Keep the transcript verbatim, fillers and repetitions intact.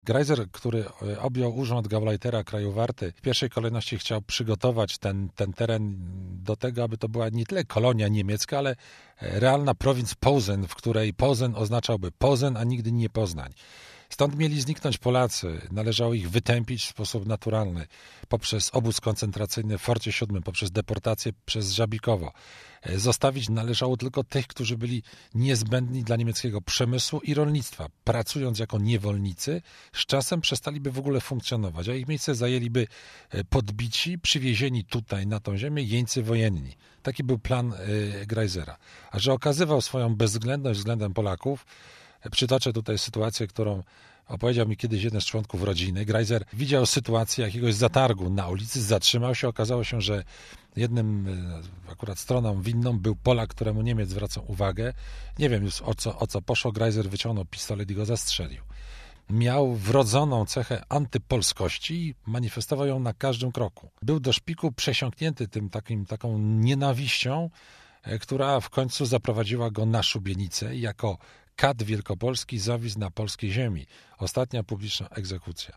Greiser, który objął urząd Gauleitera kraju Warty, w pierwszej kolejności chciał przygotować ten, ten teren do tego, aby to była nie tyle kolonia niemiecka, ale realna prowinc Posen, w której Posen oznaczałby Posen, a nigdy nie Poznań. Stąd mieli zniknąć Polacy, należało ich wytępić w sposób naturalny poprzez obóz koncentracyjny w Forcie siódmym, poprzez deportację przez Żabikowo. Zostawić należało tylko tych, którzy byli niezbędni dla niemieckiego przemysłu i rolnictwa. Pracując jako niewolnicy, z czasem przestaliby w ogóle funkcjonować, a ich miejsce zajęliby podbici, przywiezieni tutaj na tą ziemię jeńcy wojenni. Taki był plan Greisera. A że okazywał swoją bezwzględność względem Polaków, przytoczę tutaj sytuację, którą opowiedział mi kiedyś jeden z członków rodziny. Greiser widział sytuację jakiegoś zatargu na ulicy, zatrzymał się. Okazało się, że jednym akurat stroną winną był Polak, któremu Niemiec zwracał uwagę. Nie wiem już o co, o co poszło. Greiser wyciągnął pistolet i go zastrzelił. Miał wrodzoną cechę antypolskości i manifestował ją na każdym kroku. Był do szpiku przesiąknięty tym takim, taką nienawiścią, która w końcu zaprowadziła go na szubienicę i jako kat wielkopolski zawisł na polskiej ziemi. Ostatnia publiczna egzekucja.